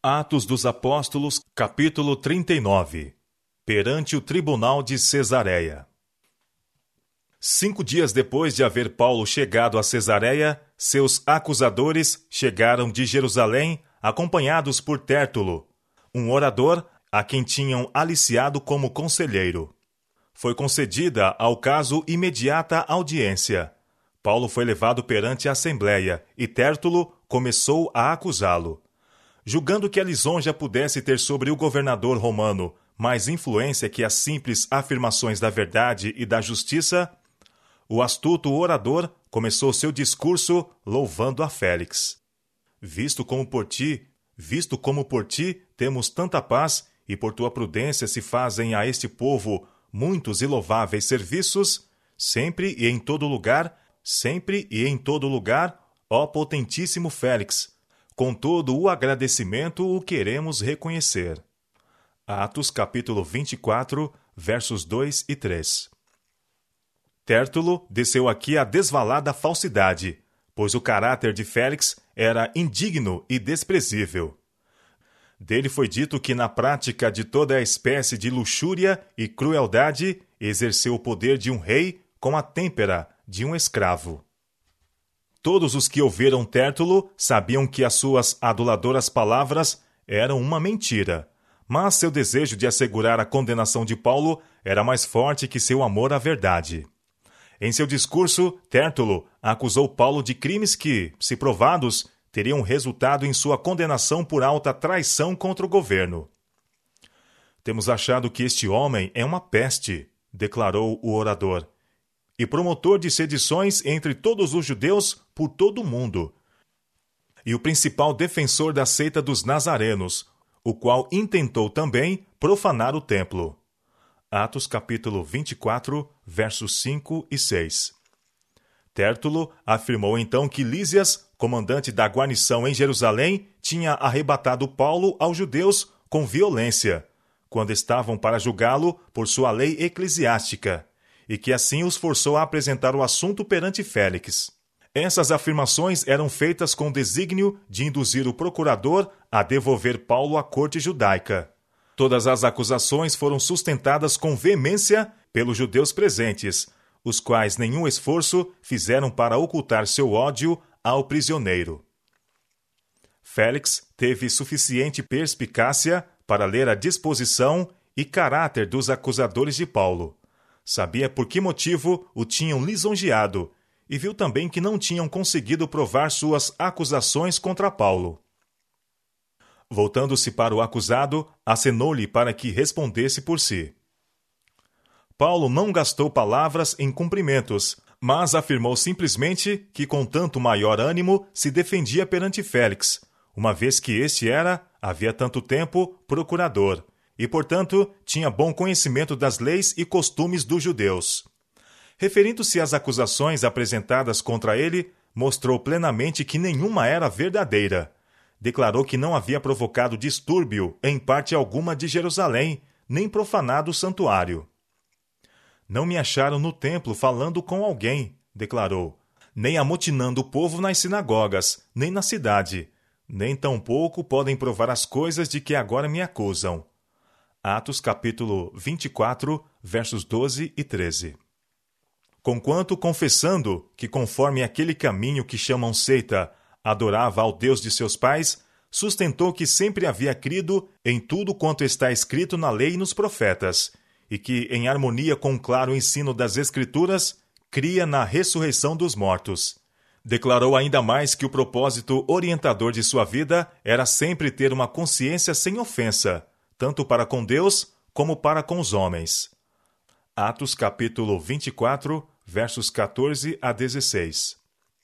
Atos dos Apóstolos, capítulo 39. Perante o tribunal de Cesareia. 5 dias depois de haver Paulo chegado a Cesareia, seus acusadores chegaram de Jerusalém, acompanhados por Tértulo, um orador a quem tinham aliciado como conselheiro. Foi concedida ao caso imediata audiência. Paulo foi levado perante a Assembleia e Tértulo começou a acusá-lo. Julgando que a lisonja pudesse ter sobre o governador romano mais influência que as simples afirmações da verdade e da justiça, o astuto orador começou seu discurso louvando a Félix. Visto como por ti temos tanta paz, e por tua prudência se fazem a este povo muitos e louváveis serviços, sempre e em todo lugar, ó potentíssimo Félix, com todo o agradecimento o queremos reconhecer. Atos capítulo 24, versos 2 e 3. Tértulo desceu aqui a desvalada falsidade, pois o caráter de Félix era indigno e desprezível. Dele foi dito que na prática de toda a espécie de luxúria e crueldade exerceu o poder de um rei com a têmpera de um escravo. Todos os que ouviram Tértulo sabiam que as suas aduladoras palavras eram uma mentira, mas seu desejo de assegurar a condenação de Paulo era mais forte que seu amor à verdade. Em seu discurso, Tértulo acusou Paulo de crimes que, se provados, teriam resultado em sua condenação por alta traição contra o governo. Temos achado que este homem é uma peste, declarou o orador, e promotor de sedições entre todos os judeus por todo o mundo, e o principal defensor da seita dos nazarenos, o qual intentou também profanar o templo. Atos capítulo 24, versos 5 e 6. Tértulo afirmou então que Lísias, comandante da guarnição em Jerusalém, tinha arrebatado Paulo aos judeus com violência, quando estavam para julgá-lo por sua lei eclesiástica, e que assim os forçou a apresentar o assunto perante Félix. Essas afirmações eram feitas com o desígnio de induzir o procurador a devolver Paulo à corte judaica. Todas as acusações foram sustentadas com veemência pelos judeus presentes, os quais nenhum esforço fizeram para ocultar seu ódio ao prisioneiro. Félix teve suficiente perspicácia para ler a disposição e caráter dos acusadores de Paulo. Sabia por que motivo o tinham lisonjeado e viu também que não tinham conseguido provar suas acusações contra Paulo. Voltando-se para o acusado, acenou-lhe para que respondesse por si. Paulo não gastou palavras em cumprimentos, mas afirmou simplesmente que com tanto maior ânimo se defendia perante Félix, uma vez que este era, havia tanto tempo, procurador, e, portanto, tinha bom conhecimento das leis e costumes dos judeus. Referindo-se às acusações apresentadas contra ele, mostrou plenamente que nenhuma era verdadeira. Declarou que não havia provocado distúrbio em parte alguma de Jerusalém, nem profanado o santuário. Não me acharam no templo falando com alguém, declarou, nem amotinando o povo nas sinagogas, nem na cidade, nem tampouco podem provar as coisas de que agora me acusam. Atos capítulo 24, versos 12 e 13. Conquanto confessando que, conforme aquele caminho que chamam seita, adorava ao Deus de seus pais, sustentou que sempre havia crido em tudo quanto está escrito na lei e nos profetas, e que, em harmonia com o claro ensino das Escrituras, cria na ressurreição dos mortos. Declarou ainda mais que o propósito orientador de sua vida era sempre ter uma consciência sem ofensa, tanto para com Deus como para com os homens. Atos capítulo 24, versos 14 a 16.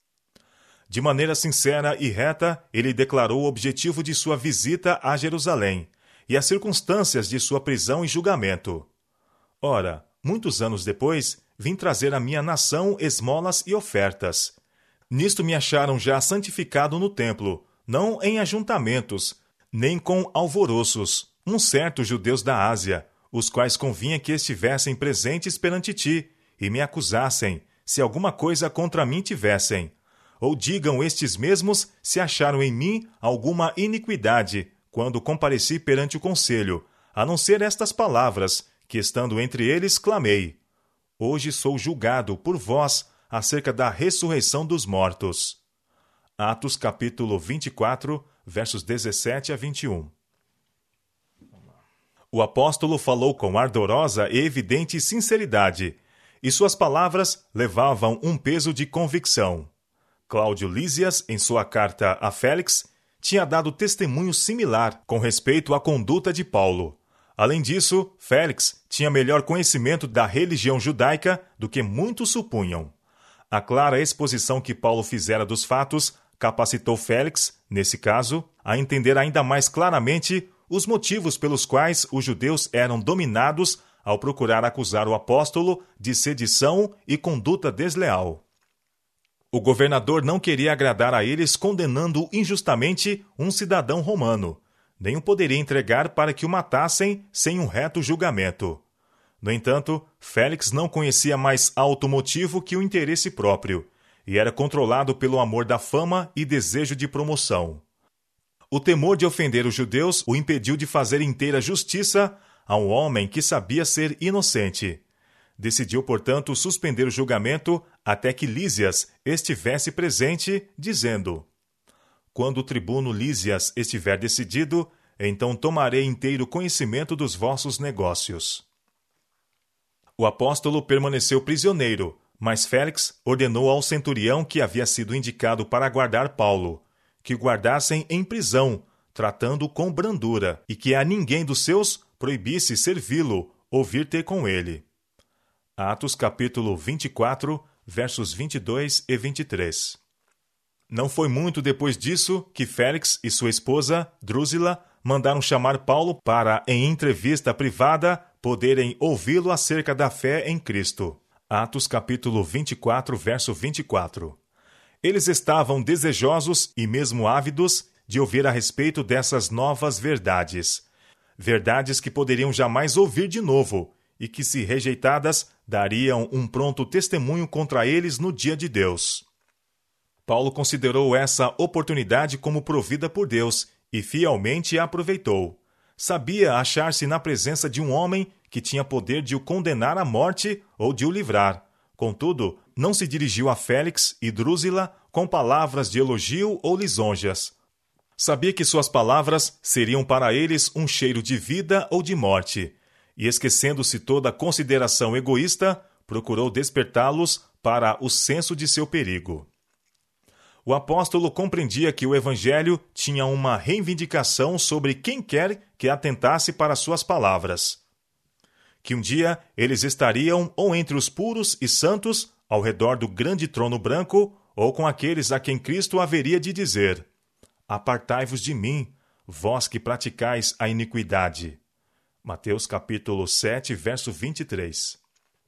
De maneira sincera e reta, ele declarou o objetivo de sua visita a Jerusalém e as circunstâncias de sua prisão e julgamento. Ora, muitos anos depois, vim trazer à minha nação esmolas e ofertas. Nisto me acharam já santificado no templo, não em ajuntamentos, nem com alvoroços, uns certos judeus da Ásia, os quais convinha que estivessem presentes perante ti, e me acusassem, se alguma coisa contra mim tivessem. Ou digam estes mesmos se acharam em mim alguma iniquidade, quando compareci perante o conselho, a não ser estas palavras, que estando entre eles clamei: Hoje sou julgado por vós acerca da ressurreição dos mortos. Atos capítulo 24, versos 17 a 21. O apóstolo falou com ardorosa e evidente sinceridade, e suas palavras levavam um peso de convicção. Cláudio Lísias, em sua carta a Félix, tinha dado testemunho similar com respeito à conduta de Paulo. Além disso, Félix tinha melhor conhecimento da religião judaica do que muitos supunham. A clara exposição que Paulo fizera dos fatos capacitou Félix, nesse caso, a entender ainda mais claramente os motivos pelos quais os judeus eram dominados ao procurar acusar o apóstolo de sedição e conduta desleal. O governador não queria agradar a eles condenando injustamente um cidadão romano, nem o poderia entregar para que o matassem sem um reto julgamento. No entanto, Félix não conhecia mais alto motivo que o interesse próprio, e era controlado pelo amor da fama e desejo de promoção. O temor de ofender os judeus o impediu de fazer inteira justiça a um homem que sabia ser inocente. Decidiu, portanto, suspender o julgamento até que Lísias estivesse presente, dizendo: Quando o tribuno Lísias estiver decidido, então tomarei inteiro conhecimento dos vossos negócios. O apóstolo permaneceu prisioneiro, mas Félix ordenou ao centurião que havia sido indicado para guardar Paulo, que o guardassem em prisão, tratando com brandura, e que a ninguém dos seus proibisse servi-lo ou vir ter com ele. Atos capítulo 24, versos 22 e 23. Não foi muito depois disso que Félix e sua esposa, Drúzila, mandaram chamar Paulo para, em entrevista privada, poderem ouvi-lo acerca da fé em Cristo. Atos capítulo 24, verso 24. Eles estavam desejosos e mesmo ávidos de ouvir a respeito dessas novas verdades. Verdades que poderiam jamais ouvir de novo e que, se rejeitadas, dariam um pronto testemunho contra eles no dia de Deus. Paulo considerou essa oportunidade como provida por Deus e fielmente a aproveitou. Sabia achar-se na presença de um homem que tinha poder de o condenar à morte ou de o livrar. Contudo, não se dirigiu a Félix e Drúzila com palavras de elogio ou lisonjas. Sabia que suas palavras seriam para eles um cheiro de vida ou de morte, e esquecendo-se toda consideração egoísta, procurou despertá-los para o senso de seu perigo. O apóstolo compreendia que o evangelho tinha uma reivindicação sobre quem quer que atentasse para suas palavras. Que um dia eles estariam ou entre os puros e santos, ao redor do grande trono branco, ou com aqueles a quem Cristo haveria de dizer: Apartai-vos de mim, vós que praticais a iniquidade. Mateus capítulo 7, verso 23.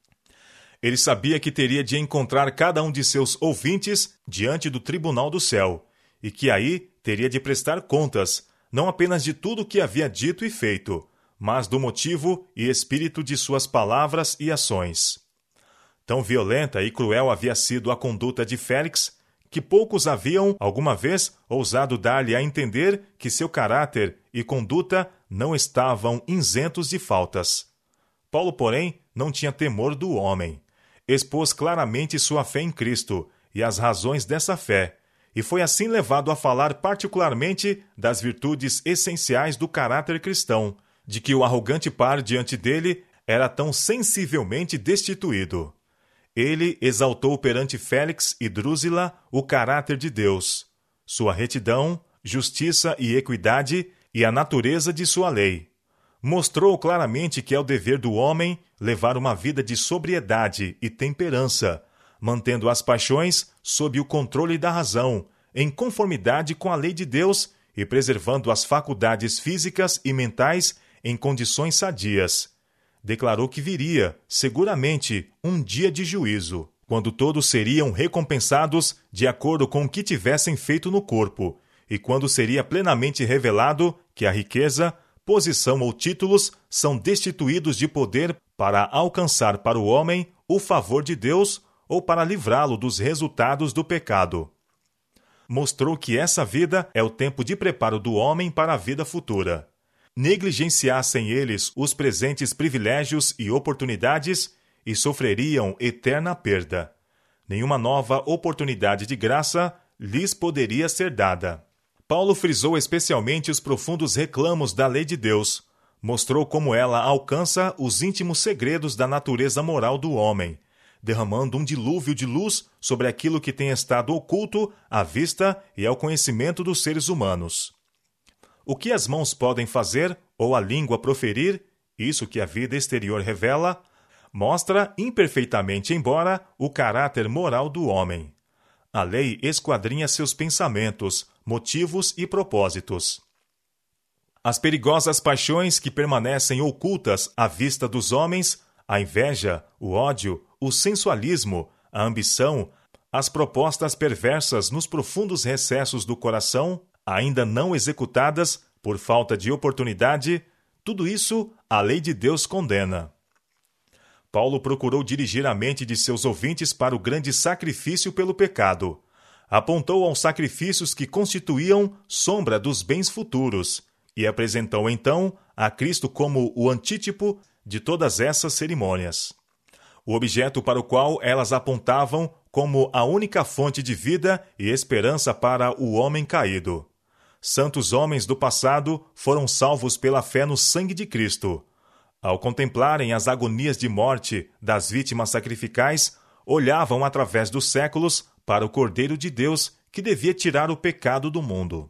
Ele sabia que teria de encontrar cada um de seus ouvintes diante do tribunal do céu, e que aí teria de prestar contas, não apenas de tudo o que havia dito e feito, mas do motivo e espírito de suas palavras e ações. Tão violenta e cruel havia sido a conduta de Félix, que poucos haviam, alguma vez, ousado dar-lhe a entender que seu caráter e conduta não estavam isentos de faltas. Paulo, porém, não tinha temor do homem. Expôs claramente sua fé em Cristo e as razões dessa fé, e foi assim levado a falar particularmente das virtudes essenciais do caráter cristão, de que o arrogante par diante dele era tão sensivelmente destituído. Ele exaltou perante Félix e Drúzila o caráter de Deus, sua retidão, justiça e equidade e a natureza de sua lei. Mostrou claramente que é o dever do homem levar uma vida de sobriedade e temperança, mantendo as paixões sob o controle da razão, em conformidade com a lei de Deus e preservando as faculdades físicas e mentais em condições sadias. Declarou que viria, seguramente, um dia de juízo, quando todos seriam recompensados de acordo com o que tivessem feito no corpo, e quando seria plenamente revelado que a riqueza, posição ou títulos são destituídos de poder para alcançar para o homem o favor de Deus ou para livrá-lo dos resultados do pecado. mostrou que essa vida é o tempo de preparo do homem para a vida futura. Negligenciassem eles os presentes privilégios e oportunidades e sofreriam eterna perda. Nenhuma nova oportunidade de graça lhes poderia ser dada. Paulo frisou especialmente os profundos reclamos da lei de Deus. Mostrou como ela alcança os íntimos segredos da natureza moral do homem, derramando um dilúvio de luz sobre aquilo que tem estado oculto à vista e ao conhecimento dos seres humanos. O que as mãos podem fazer, ou a língua proferir, isso que a vida exterior revela, mostra imperfeitamente, embora, o caráter moral do homem. A lei esquadrinha seus pensamentos, motivos e propósitos. As perigosas paixões que permanecem ocultas à vista dos homens, a inveja, o ódio, o sensualismo, a ambição, as propostas perversas nos profundos recessos do coração, ainda não executadas por falta de oportunidade, tudo isso a lei de Deus condena. Paulo procurou dirigir a mente de seus ouvintes para o grande sacrifício pelo pecado. Apontou aos sacrifícios que constituíam sombra dos bens futuros e apresentou então a Cristo como o antítipo de todas essas cerimônias. O objeto para o qual elas apontavam como a única fonte de vida e esperança para o homem caído. Santos homens do passado foram salvos pela fé no sangue de Cristo. Ao contemplarem as agonias de morte das vítimas sacrificais, olhavam através dos séculos para o Cordeiro de Deus que devia tirar o pecado do mundo.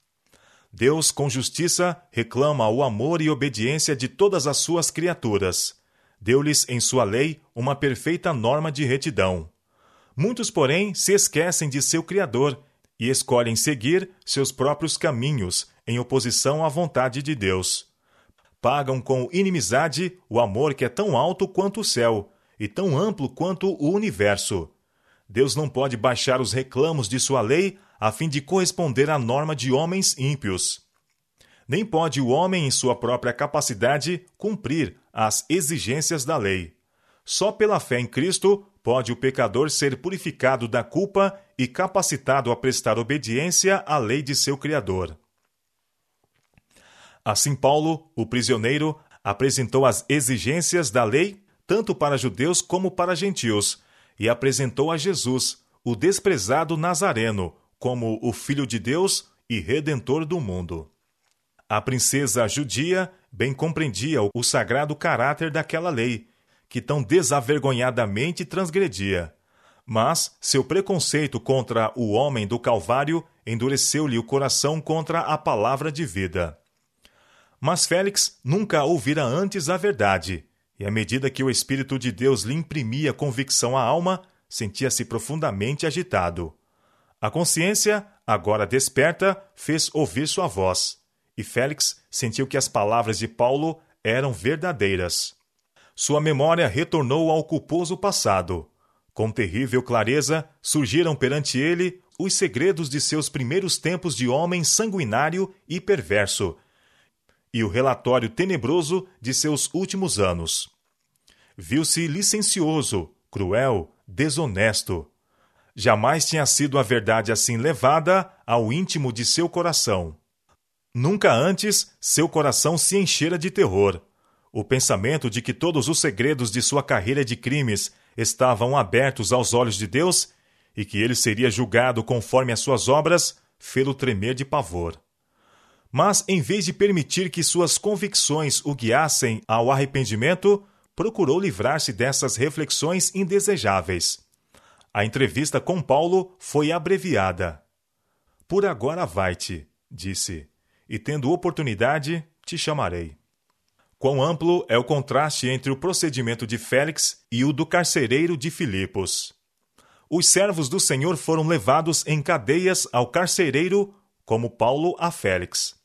Deus, com justiça, reclama o amor e obediência de todas as suas criaturas. Deu-lhes em sua lei uma perfeita norma de retidão. Muitos, porém, se esquecem de seu Criador e escolhem seguir seus próprios caminhos em oposição à vontade de Deus. Pagam com inimizade o amor que é tão alto quanto o céu e tão amplo quanto o universo. Deus não pode baixar os reclamos de sua lei a fim de corresponder à norma de homens ímpios. Nem pode o homem, em sua própria capacidade, cumprir as exigências da lei. Só pela fé em Cristo pode o pecador ser purificado da culpa e capacitado a prestar obediência à lei de seu Criador. Assim, Paulo, o prisioneiro, apresentou as exigências da lei tanto para judeus como para gentios, e apresentou a Jesus, o desprezado Nazareno, como o Filho de Deus e Redentor do mundo. A princesa judia bem compreendia o sagrado caráter daquela lei, que tão desavergonhadamente transgredia. Mas seu preconceito contra o homem do Calvário endureceu-lhe o coração contra a palavra de vida. Mas Félix nunca ouvira antes a verdade, e à medida que o Espírito de Deus lhe imprimia convicção à alma, sentia-se profundamente agitado. A consciência, agora desperta, fez ouvir sua voz, e Félix sentiu que as palavras de Paulo eram verdadeiras. Sua memória retornou ao culposo passado. Com terrível clareza, surgiram perante ele os segredos de seus primeiros tempos de homem sanguinário e perverso, e o relatório tenebroso de seus últimos anos. Viu-se licencioso, cruel, desonesto. Jamais tinha sido a verdade assim levada ao íntimo de seu coração. Nunca antes seu coração se enchera de terror. O pensamento de que todos os segredos de sua carreira de crimes estavam abertos aos olhos de Deus e que ele seria julgado conforme as suas obras, fê-lo tremer de pavor. Mas, em vez de permitir que suas convicções o guiassem ao arrependimento, procurou livrar-se dessas reflexões indesejáveis. A entrevista com Paulo foi abreviada. "Por agora vai-te", disse, "e tendo oportunidade, te chamarei." Quão amplo é o contraste entre o procedimento de Félix e o do carcereiro de Filipos. Os servos do Senhor foram levados em cadeias ao carcereiro, como Paulo a Félix.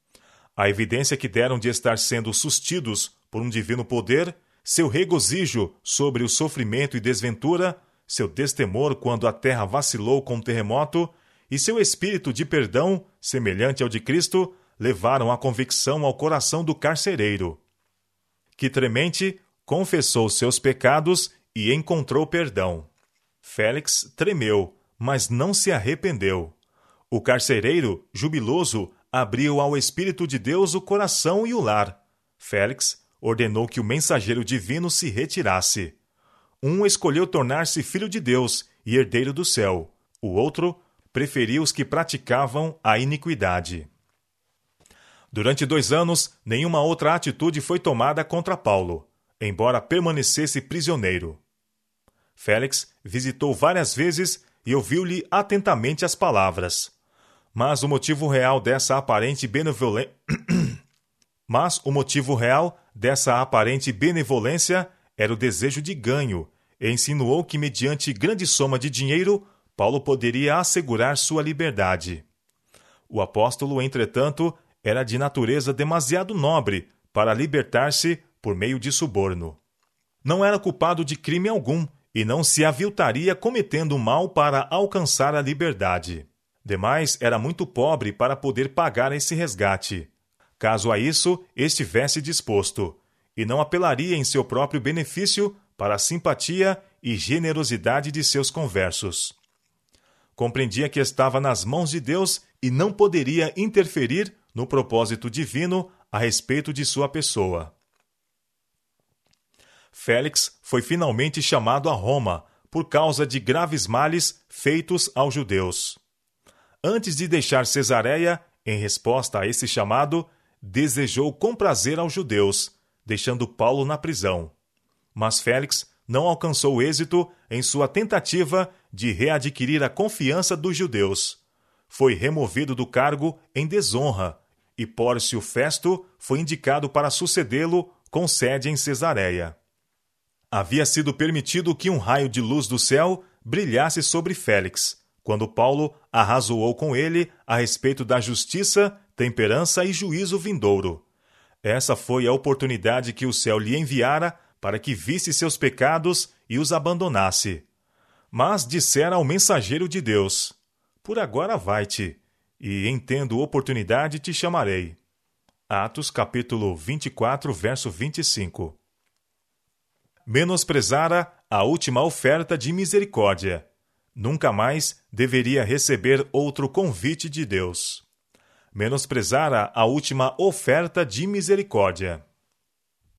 A evidência que deram de estar sendo sustidos por um divino poder, seu regozijo sobre o sofrimento e desventura, seu destemor quando a terra vacilou com o terremoto e seu espírito de perdão, semelhante ao de Cristo, levaram a convicção ao coração do carcereiro, que tremente confessou seus pecados e encontrou perdão. Félix tremeu, mas não se arrependeu. O carcereiro, jubiloso, abriu ao Espírito de Deus o coração e o lar. Félix ordenou que o mensageiro divino se retirasse. Um escolheu tornar-se filho de Deus e herdeiro do céu. O outro preferiu os que praticavam a iniquidade. Durante 2 anos, nenhuma outra atitude foi tomada contra Paulo, embora permanecesse prisioneiro. Félix visitou várias vezes e ouviu-lhe atentamente as palavras. Mas o motivo real dessa aparente benevolência era o desejo de ganho, e insinuou que, mediante grande soma de dinheiro, Paulo poderia assegurar sua liberdade. O apóstolo, entretanto, era de natureza demasiado nobre para libertar-se por meio de suborno. Não era culpado de crime algum e não se aviltaria cometendo mal para alcançar a liberdade. Demais, era muito pobre para poder pagar esse resgate. Caso a isso estivesse disposto, e não apelaria em seu próprio benefício para a simpatia e generosidade de seus conversos. Compreendia que estava nas mãos de Deus e não poderia interferir no propósito divino a respeito de sua pessoa. Félix foi finalmente chamado a Roma por causa de graves males feitos aos judeus. Antes de deixar Cesareia, em resposta a esse chamado, desejou comprazer aos judeus, deixando Paulo na prisão. Mas Félix não alcançou êxito em sua tentativa de readquirir a confiança dos judeus. Foi removido do cargo em desonra, e Pórcio Festo foi indicado para sucedê-lo com sede em Cesareia. Havia sido permitido que um raio de luz do céu brilhasse sobre Félix, quando Paulo arrazoou com ele a respeito da justiça, temperança e juízo vindouro. Essa foi a oportunidade que o céu lhe enviara para que visse seus pecados e os abandonasse. Mas dissera ao mensageiro de Deus: por agora vai-te, e em tendo oportunidade te chamarei. Atos capítulo 24, verso 25. Menosprezara a última oferta de misericórdia. Nunca mais deveria receber outro convite de Deus. Menosprezara a última oferta de misericórdia.